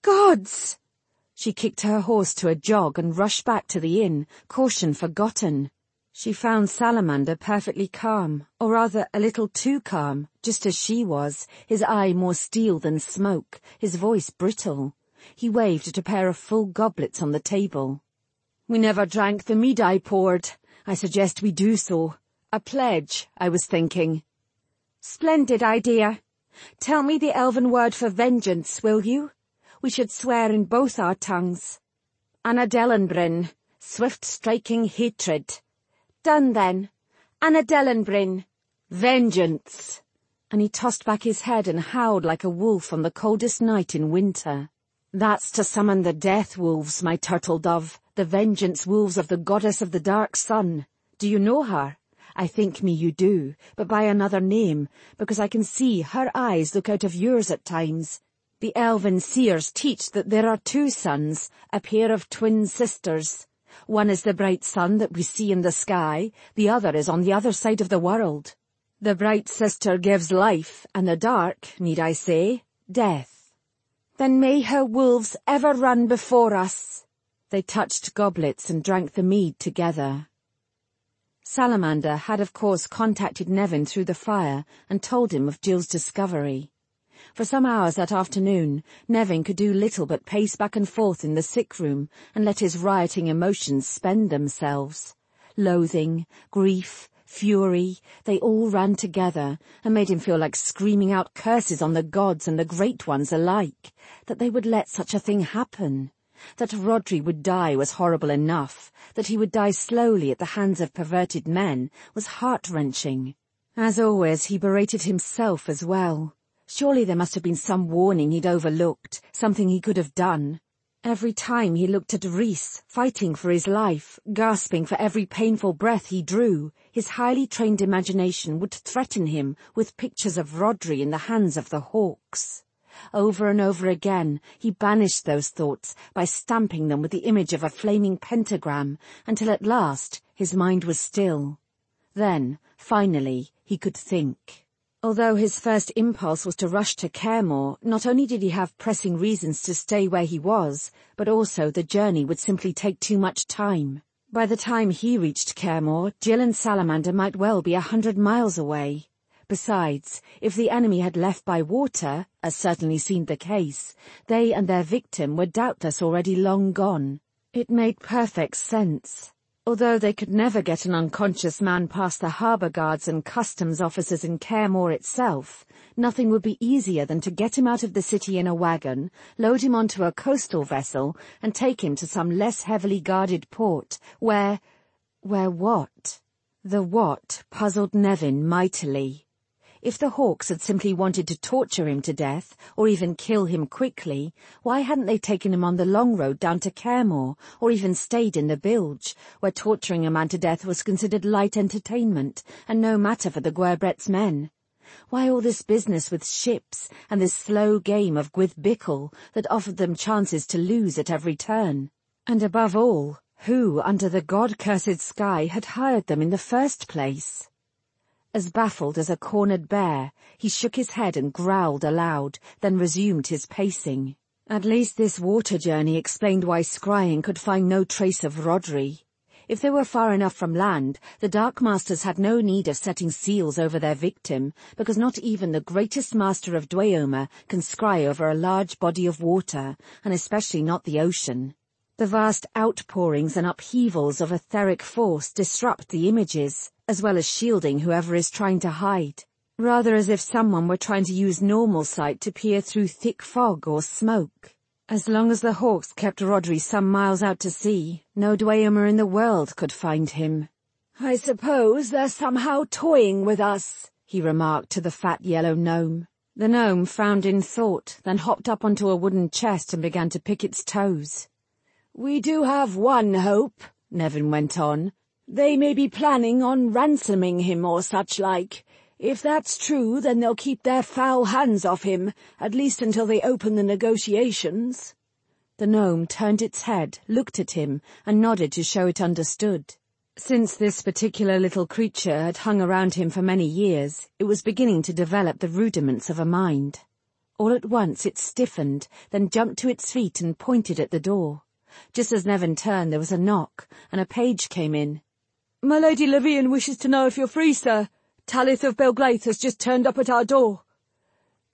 Gods! She kicked her horse to a jog and rushed back to the inn, caution forgotten. She found Salamander perfectly calm, or rather a little too calm, just as she was, his eye more steel than smoke, his voice brittle. He waved at a pair of full goblets on the table. "We never drank the mead I poured. I suggest we do so. A pledge, I was thinking." "Splendid idea. Tell me the elven word for vengeance, will you? We should swear in both our tongues." "Anadelenbryn, swift-striking hatred." "Done then. Anadelenbryn, vengeance." And he tossed back his head and howled like a wolf on the coldest night in winter. "That's to summon the death wolves, my turtle dove, the vengeance wolves of the goddess of the dark sun. Do you know her? I think me you do, but by another name, because I can see her eyes look out of yours at times. The elven seers teach that there are two suns, a pair of twin sisters. One is the bright sun that we see in the sky, the other is on the other side of the world. The bright sister gives life, and the dark, need I say, death. Then may her wolves ever run before us." They touched goblets and drank the mead together. Salamander had of course contacted Nevin through the fire and told him of Jill's discovery. For some hours that afternoon, Nevin could do little but pace back and forth in the sick room and let his rioting emotions spend themselves. Loathing, grief, fury, they all ran together and made him feel like screaming out curses on the gods and the great ones alike, that they would let such a thing happen. That Rhodri would die was horrible enough. That he would die slowly at the hands of perverted men was heart-wrenching. As always, he berated himself as well. Surely there must have been some warning he'd overlooked, something he could have done. Every time he looked at Rhys, fighting for his life, gasping for every painful breath he drew, his highly trained imagination would threaten him with pictures of Rhodri in the hands of the Hawks. Over and over again, he banished those thoughts by stamping them with the image of a flaming pentagram, until at last his mind was still. Then, finally, he could think. Although his first impulse was to rush to Kaer, not only did he have pressing reasons to stay where he was, but also the journey would simply take too much time. By the time he reached Kaer, Jill and Salamander might well be 100 miles away. Besides, if the enemy had left by water, as certainly seemed the case, they and their victim were doubtless already long gone. It made perfect sense. Although they could never get an unconscious man past the harbour guards and customs officers in Kaer itself, nothing would be easier than to get him out of the city in a wagon, load him onto a coastal vessel, and take him to some less heavily guarded port, where what? The what puzzled Nevin mightily. If the Hawks had simply wanted to torture him to death, or even kill him quickly, why hadn't they taken him on the long road down to Kaer, or even stayed in the bilge, where torturing a man to death was considered light entertainment, and no matter for the Gwerbrett's men? Why all this business with ships, and this slow game of Gwyth-Bickle that offered them chances to lose at every turn? And above all, who, under the god-cursed sky, had hired them in the first place? As baffled as a cornered bear, he shook his head and growled aloud, then resumed his pacing. At least this water journey explained why Scryan could find no trace of Rhodri. If they were far enough from land, the Dark Masters had no need of setting seals over their victim, because not even the greatest master of Dweomer can scry over a large body of water, and especially not the ocean. The vast outpourings and upheavals of etheric force disrupt the images, as well as shielding whoever is trying to hide, rather as if someone were trying to use normal sight to peer through thick fog or smoke. As long as the Hawks kept Rhodri some miles out to sea, no Dweomer in the world could find him. "I suppose they're somehow toying with us," he remarked to the fat yellow gnome. The gnome frowned in thought, then hopped up onto a wooden chest and began to pick its toes. "We do have one hope," Nevin went on. "They may be planning on ransoming him or such like. If that's true, then they'll keep their foul hands off him, at least until they open the negotiations." The gnome turned its head, looked at him, and nodded to show it understood. Since this particular little creature had hung around him for many years, it was beginning to develop the rudiments of a mind. All at once it stiffened, then jumped to its feet and pointed at the door. Just as Nevin turned, there was a knock, and a page came in. "My Lady Levian wishes to know if you're free, sir. Talith of Belglaith has just turned up at our door."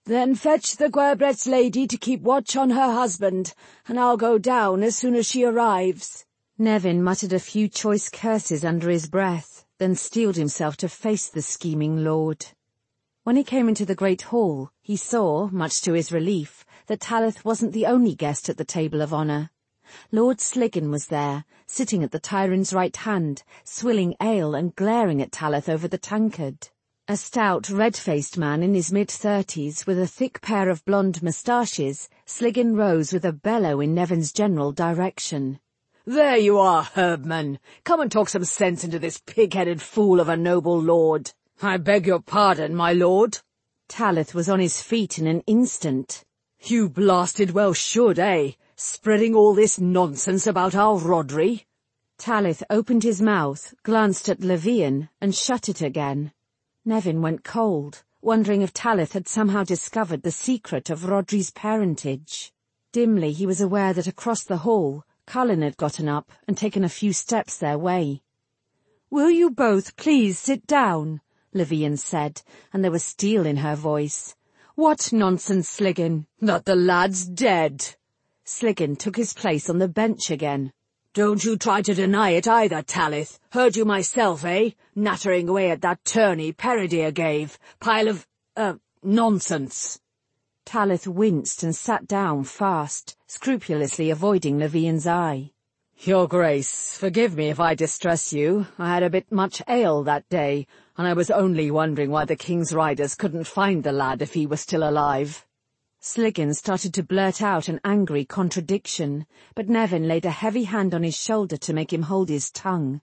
Then fetch the Gwerbrett's lady to keep watch on her husband, and I'll go down as soon as she arrives." Nevin muttered a few choice curses under his breath, then steeled himself to face the scheming lord. When he came into the great hall, he saw, much to his relief, that Talith wasn't the only guest at the table of honour. Lord Sligan was there, sitting at the tyrant's right hand, swilling ale and glaring at Talith over the tankard. A stout, red-faced man in his mid-30s, with a thick pair of blonde moustaches, Sligan rose with a bellow in Nevin's general direction. "There you are, Herbman. Come and talk some sense into this pig-headed fool of a noble lord." "I beg your pardon, my lord." Talith was on his feet in an instant. "You blasted well should, eh? Spreading all this nonsense about our Rhodri." Talith opened his mouth, glanced at Levian, and shut it again. Nevin went cold, wondering if Talith had somehow discovered the secret of Rhodri's parentage. Dimly he was aware that across the hall, Cullen had gotten up and taken a few steps their way. "Will you both please sit down?" Levian said, and there was steel in her voice. "What nonsense, Sligan?" "That the lad's dead." Sligan took his place on the bench again. "Don't you try to deny it either, Talith. Heard you myself, eh? Nattering away at that tourney Peredur gave. Pile of, nonsense." Talith winced and sat down fast, scrupulously avoiding Levian's eye. "Your Grace, forgive me if I distress you. I had a bit much ale that day, and I was only wondering why the King's riders couldn't find the lad if he was still alive." Sligan started to blurt out an angry contradiction, but Nevin laid a heavy hand on his shoulder to make him hold his tongue.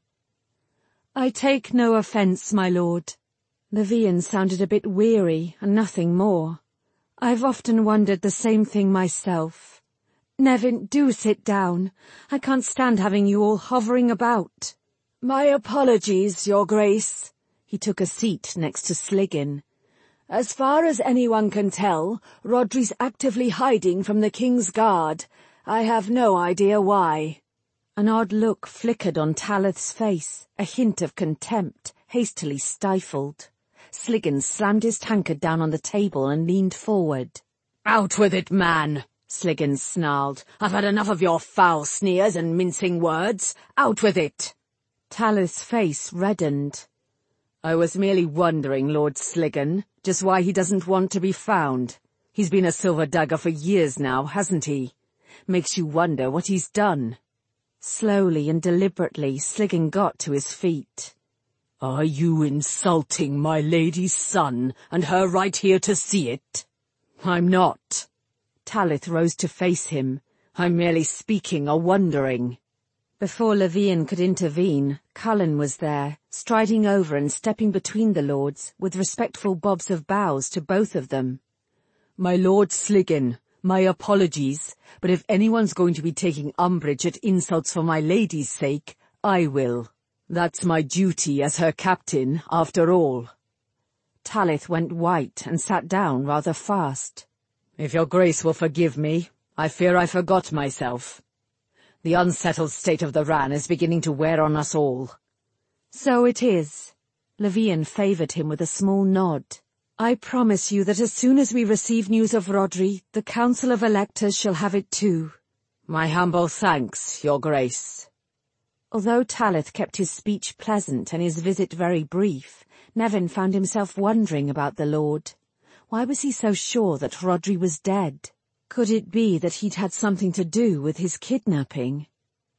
"I take no offence, my lord." Levian sounded a bit weary, and nothing more. "I've often wondered the same thing myself. Nevin, do sit down. I can't stand having you all hovering about." "My apologies, Your Grace." He took a seat next to Sligan. "As far as anyone can tell, Rhodri's actively hiding from the King's Guard. I have no idea why." An odd look flickered on Talith's face, a hint of contempt, hastily stifled. Sligan slammed his tankard down on the table and leaned forward. "Out with it, man," Sligan snarled. "I've had enough of your foul sneers and mincing words. Out with it." Talith's face reddened. "I was merely wondering, Lord Sligan, just why he doesn't want to be found. He's been a silver dagger for years now, hasn't he? Makes you wonder what he's done." Slowly and deliberately, Sligan got to his feet. "Are you insulting my lady's son, and her right here to see it?" "I'm not." Talith rose to face him. "I'm merely speaking or wondering." Before Levian could intervene, Cullen was there, striding over and stepping between the lords, with respectful bobs of bows to both of them. "My Lord Sligan, my apologies, but if anyone's going to be taking umbrage at insults for my lady's sake, I will. That's my duty as her captain, after all." Talith went white and sat down rather fast. "If your Grace will forgive me, I fear I forgot myself. The unsettled state of the Ran is beginning to wear on us all." "So it is." Levian favoured him with a small nod. "I promise you that as soon as we receive news of Rhodri, the Council of Electors shall have it too." "My humble thanks, Your Grace." Although Talith kept his speech pleasant and his visit very brief, Nevin found himself wondering about the Lord. Why was he so sure that Rhodri was dead? Could it be that he'd had something to do with his kidnapping?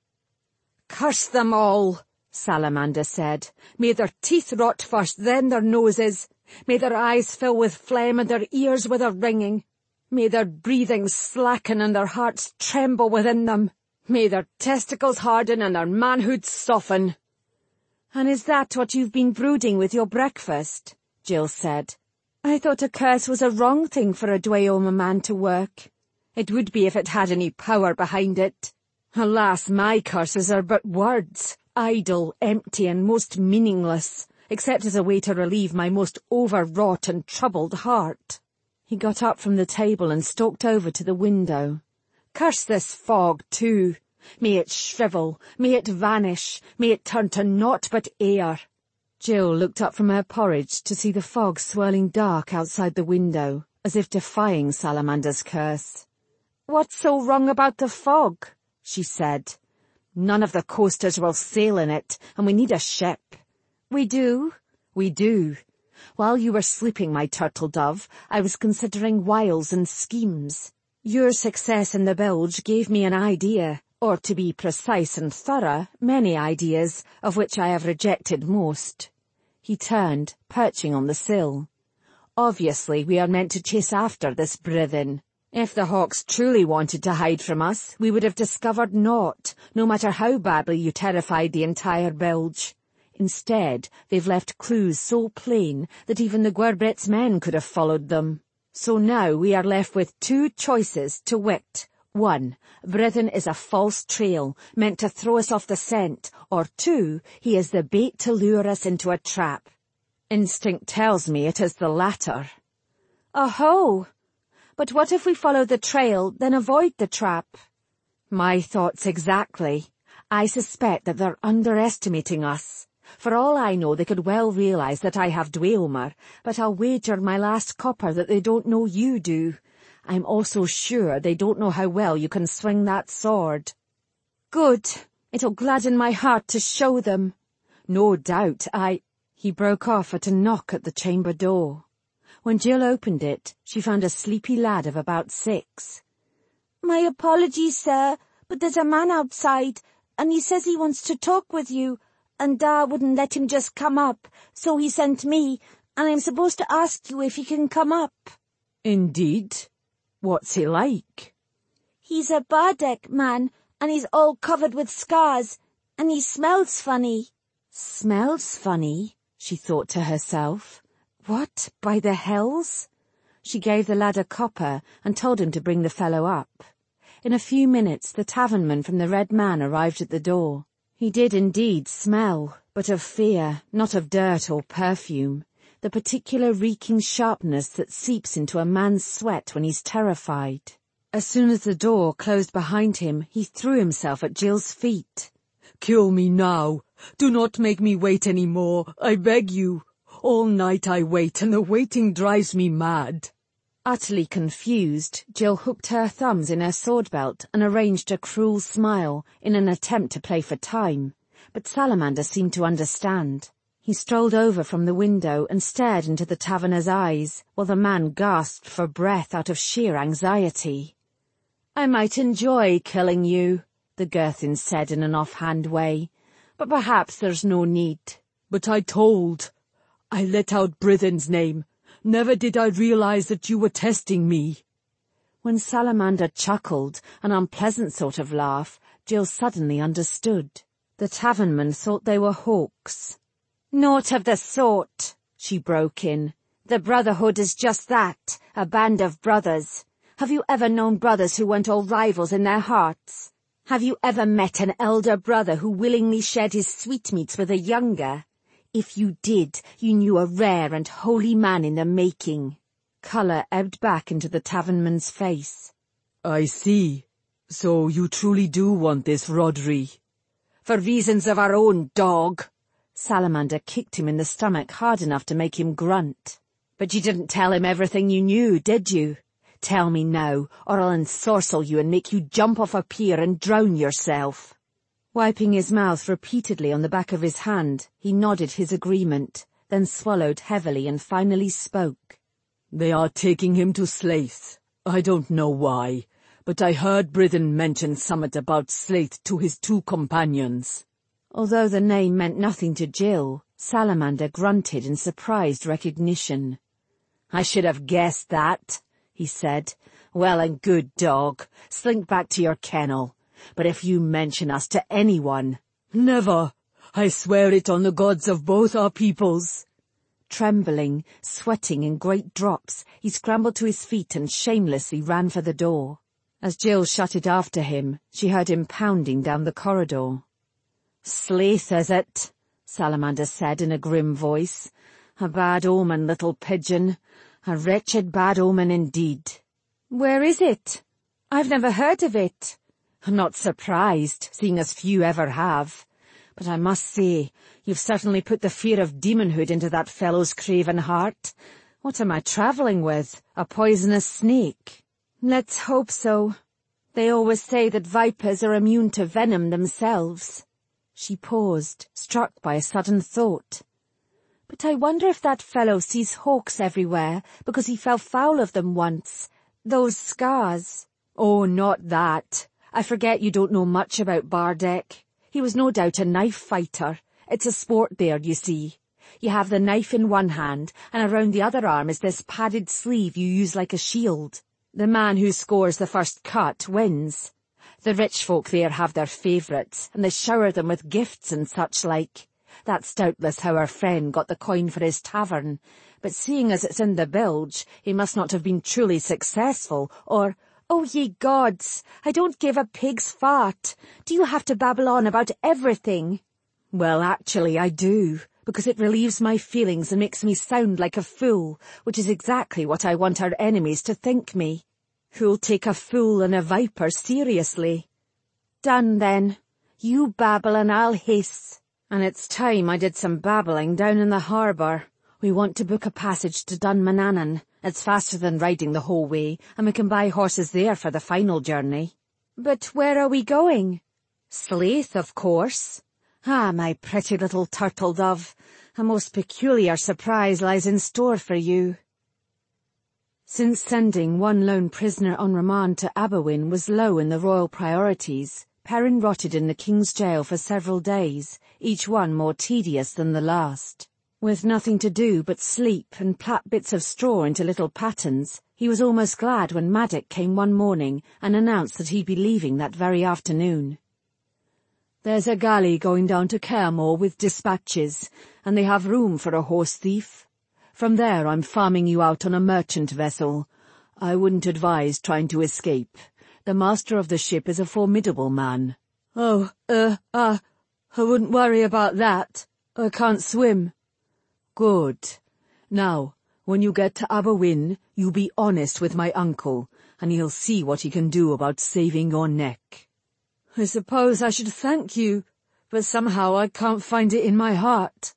"Curse them all," Salamander said. "May their teeth rot first, then their noses. May their eyes fill with phlegm and their ears with a ringing. May their breathing slacken and their hearts tremble within them. May their testicles harden and their manhood soften." "And is that what you've been brooding with your breakfast?" Jill said. "I thought a curse was a wrong thing for a Dweomer man to work." "It would be if it had any power behind it. Alas, my curses are but words, idle, empty, and most meaningless, except as a way to relieve my most overwrought and troubled heart." He got up from the table and stalked over to the window. "Curse this fog, too. May it shrivel, may it vanish, may it turn to naught but air." Jill looked up from her porridge to see the fog swirling dark outside the window, as if defying Salamander's curse. "What's so wrong about the fog?" she said. "None of the coasters will sail in it, and we need a ship." "We do?" "We do. While you were sleeping, my turtle dove, I was considering wiles and schemes. Your success in the bilge gave me an idea, or to be precise and thorough, many ideas, of which I have rejected most." He turned, perching on the sill. "Obviously we are meant to chase after this Brithen. If the hawks truly wanted to hide from us, we would have discovered naught, no matter how badly you terrified the entire bilge. Instead, they've left clues so plain that even the Gwerbret's men could have followed them. So now we are left with two choices, to wit. 1. Brithen is a false trail, meant to throw us off the scent, or 2. He is the bait to lure us into a trap. Instinct tells me it is the latter." "Oh-ho! But what if we follow the trail, then avoid the trap?" "My thoughts exactly. I suspect that they're underestimating us. For all I know, they could well realize that I have Dweomer, but I'll wager my last copper that they don't know you do. I'm also sure they don't know how well you can swing that sword." "Good. It'll gladden my heart to show them." "No doubt He broke off at a knock at the chamber door. When Jill opened it, she found a sleepy lad of about 6. "My apologies, sir, but there's a man outside, and he says he wants to talk with you, and Da wouldn't let him just come up, so he sent me, and I'm supposed to ask you if he can come up." "Indeed? What's he like?" "He's a Bardek man, and he's all covered with scars, and he smells funny." "Smells funny?" she thought to herself. "What, by the hells?" She gave the lad a copper and told him to bring the fellow up. In a few minutes the tavernman from the Red Man arrived at the door. He did indeed smell, but of fear, not of dirt or perfume, the particular reeking sharpness that seeps into a man's sweat when he's terrified. As soon as the door closed behind him, he threw himself at Jill's feet. "Kill me now. Do not make me wait any more, I beg you. All night I wait, and the waiting drives me mad." Utterly confused, Jill hooked her thumbs in her sword belt and arranged a cruel smile in an attempt to play for time, but Salamander seemed to understand. He strolled over from the window and stared into the taverner's eyes, while the man gasped for breath out of sheer anxiety. "I might enjoy killing you," the Gurthin said in an offhand way, "but perhaps there's no need." "But I let out Brithen's name. Never did I realize that you were testing me." When Salamander chuckled, an unpleasant sort of laugh, Jill suddenly understood. The tavernman thought they were hawks. "Naught of the sort," she broke in. "The Brotherhood is just that, a band of brothers. Have you ever known brothers who weren't all rivals in their hearts? Have you ever met an elder brother who willingly shared his sweetmeats with a younger? If you did, you knew a rare and holy man in the making." Colour ebbed back into the tavernman's face. "I see. So you truly do want this, Rodri?" "For reasons of our own, dog." Salamander kicked him in the stomach hard enough to make him grunt. "But you didn't tell him everything you knew, did you? Tell me now, or I'll ensorcel you and make you jump off a pier and drown yourself." Wiping his mouth repeatedly on the back of his hand, he nodded his agreement, then swallowed heavily and finally spoke. "They are taking him to Slaith. I don't know why, but I heard Brithen mention somewhat about Slaith to his 2 companions." Although the name meant nothing to Jill, Salamander grunted in surprised recognition. "I should have guessed that," he said. "Well and good, dog. Slink back to your kennel. But if you mention us to anyone—" "Never. I swear it on the gods of both our peoples." Trembling, sweating in great drops, he scrambled to his feet and shamelessly ran for the door. As Jill shut it after him, she heard him pounding down the corridor. "Slaith, is it?" Salamander said in a grim voice. "A bad omen, little pigeon. A wretched bad omen indeed." "Where is it? I've never heard of it." "I'm not surprised, seeing as few ever have. But I must say, you've certainly put the fear of demonhood into that fellow's craven heart. What am I travelling with? A poisonous snake? Let's hope so. They always say that vipers are immune to venom themselves. She paused, struck by a sudden thought. But I wonder if that fellow sees hawks everywhere because he fell foul of them once. Those scars. Oh, not that. I forget you don't know much about Bardek. He was no doubt a knife fighter. It's a sport there, you see. You have the knife in one hand, and around the other arm is this padded sleeve you use like a shield. The man who scores the first cut wins. The rich folk there have their favourites, and they shower them with gifts and such like. That's doubtless how our friend got the coin for his tavern, but seeing as it's in the bilge, he must not have been truly successful, or— Oh, ye gods, I don't give a pig's fart. Do you have to babble on about everything? Well, actually I do, because it relieves my feelings and makes me sound like a fool, which is exactly what I want our enemies to think me. Who'll take a fool and a viper seriously? Done then. You babble and I'll hiss. And it's time I did some babbling down in the harbour. We want to book a passage to Dunmanannan. It's faster than riding the whole way, and we can buy horses there for the final journey. But where are we going? Sleath, of course. Ah, my pretty little turtle dove. A most peculiar surprise lies in store for you. Since sending one lone prisoner on remand to Aberwyn was low in the royal priorities, Perrin rotted in the king's jail for several days, each one more tedious than the last. With nothing to do but sleep and plait bits of straw into little patterns, he was almost glad when Maddock came one morning and announced that he'd be leaving that very afternoon. There's a galley going down to Caremore with dispatches, and they have room for a horse thief. From there I'm farming you out on a merchant vessel. I wouldn't advise trying to escape. The master of the ship is a formidable man. I wouldn't worry about that. I can't swim. Good. Now, when you get to Aberwyn, you be honest with my uncle, and he'll see what he can do about saving your neck. I suppose I should thank you, but somehow I can't find it in my heart.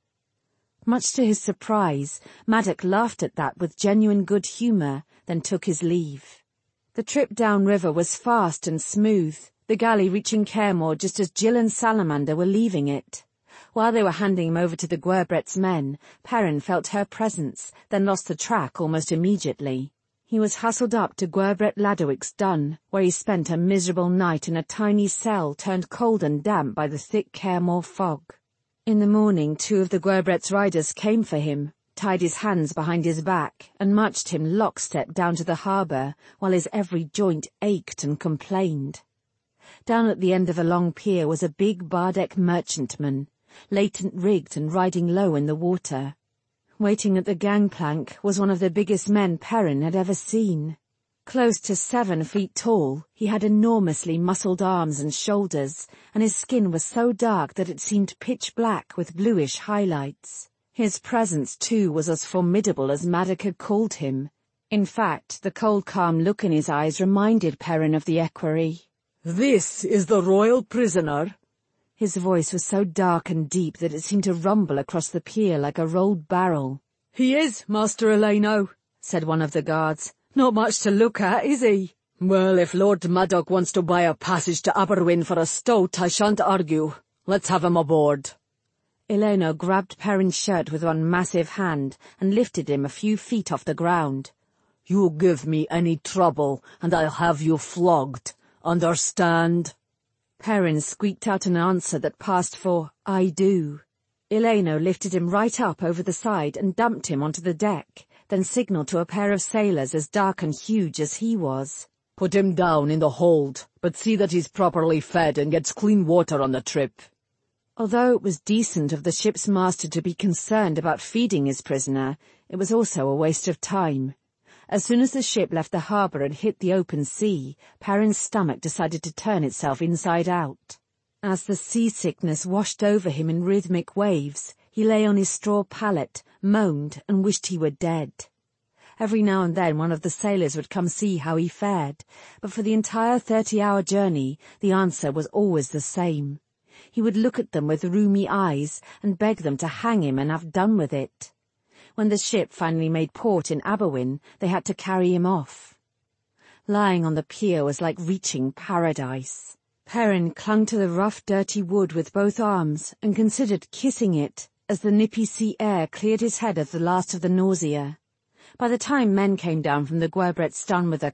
Much to his surprise, Maddock laughed at that with genuine good humour, then took his leave. The trip downriver was fast and smooth, the galley reaching Caremore just as Jill and Salamander were leaving it. While they were handing him over to the Gwerbrett's men, Perrin felt her presence, then lost the track almost immediately. He was hustled up to Gwerbrett Ladowic's dun, where he spent a miserable night in a tiny cell turned cold and damp by the thick Caremore fog. In the morning 2 of the Gwerbrett's riders came for him, tied his hands behind his back, and marched him lockstep down to the harbour, while his every joint ached and complained. Down at the end of a long pier was a big Bardek merchantman, latent rigged and riding low in the water. Waiting at the gangplank was one of the biggest men Perrin had ever seen. Close to 7 feet tall, he had enormously muscled arms and shoulders, and his skin was so dark that it seemed pitch black with bluish highlights. His presence, too, was as formidable as Maddock had called him. In fact, the cold, calm look in his eyes reminded Perrin of the equerry. This is the royal prisoner. His voice was so dark and deep that it seemed to rumble across the pier like a rolled barrel. He is, Master Eleno, said one of the guards. Not much to look at, is he? Well, if Lord Maddock wants to buy a passage to Aberwyn for a stoat, I shan't argue. Let's have him aboard. Eleno grabbed Perrin's shirt with one massive hand and lifted him a few feet off the ground. You give me any trouble, and I'll have you flogged. Understand? Perrin squeaked out an answer that passed for, I do. Eleno lifted him right up over the side and dumped him onto the deck, then signalled to a pair of sailors as dark and huge as he was. Put him down in the hold, but see that he's properly fed and gets clean water on the trip. Although it was decent of the ship's master to be concerned about feeding his prisoner, it was also a waste of time. As soon as the ship left the harbour and hit the open sea, Perrin's stomach decided to turn itself inside out. As the seasickness washed over him in rhythmic waves, he lay on his straw pallet, moaned, and wished he were dead. Every now and then one of the sailors would come see how he fared, but for the entire 30-hour journey the answer was always the same. He would look at them with rheumy eyes and beg them to hang him and have done with it. When the ship finally made port in Aberwyn, they had to carry him off. Lying on the pier was like reaching paradise. Perrin clung to the rough, dirty wood with both arms and considered kissing it as the nippy sea air cleared his head of the last of the nausea. By the time men came down from the Gwerbret Stun with their